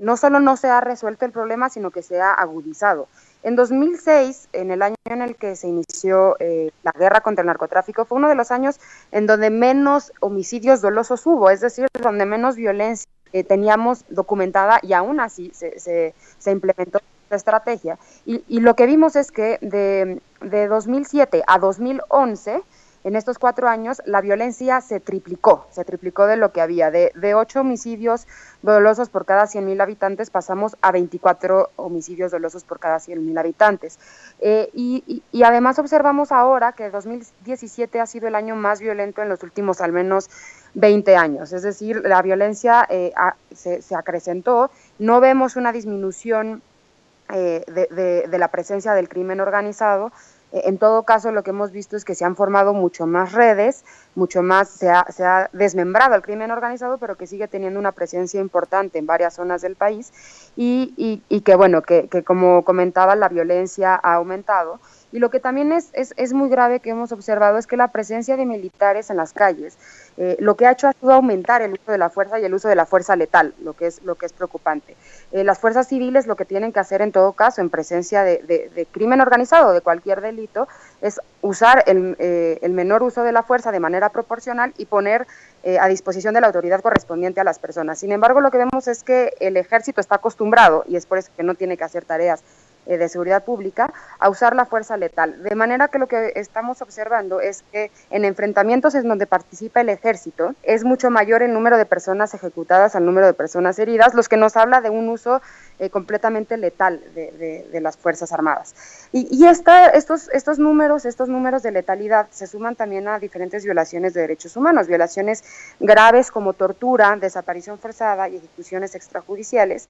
no solo no se ha resuelto el problema, sino que se ha agudizado. En 2006, en el año en el que se inició la guerra contra el narcotráfico, fue uno de los años en donde menos homicidios dolosos hubo, es decir, donde menos violencia teníamos documentada, y aún así se implementó la estrategia. Y lo que vimos es que de 2007 a 2011, en estos 4 años, la violencia se triplicó de lo que había. De 8 homicidios dolosos por cada 100,000 habitantes pasamos a 24 homicidios dolosos por cada 100,000 habitantes. Y además observamos ahora que 2017 ha sido el año más violento en los últimos al menos 20 años. Es decir, la violencia se acrecentó, no vemos una disminución de la presencia del crimen organizado. En todo caso, lo que hemos visto es que se han formado mucho más redes, mucho más se ha desmembrado el crimen organizado, pero que sigue teniendo una presencia importante en varias zonas del país y que, bueno, que como comentaba, la violencia ha aumentado. Y lo que también es muy grave que hemos observado es que la presencia de militares en las calles lo que ha hecho ha sido aumentar el uso de la fuerza y el uso de la fuerza letal, lo que es preocupante. Las fuerzas civiles lo que tienen que hacer en todo caso, en presencia de crimen organizado, de cualquier delito, es usar el menor uso de la fuerza de manera proporcional y poner a disposición de la autoridad correspondiente a las personas. Sin embargo, lo que vemos es que el ejército está acostumbrado, y es por eso que no tiene que hacer tareas de seguridad pública, a usar la fuerza letal. De manera que lo que estamos observando es que en enfrentamientos en donde participa el ejército es mucho mayor el número de personas ejecutadas al número de personas heridas, los que nos habla de un uso completamente letal de las Fuerzas Armadas. Y estos números de letalidad se suman también a diferentes violaciones de derechos humanos, violaciones graves como tortura, desaparición forzada y ejecuciones extrajudiciales,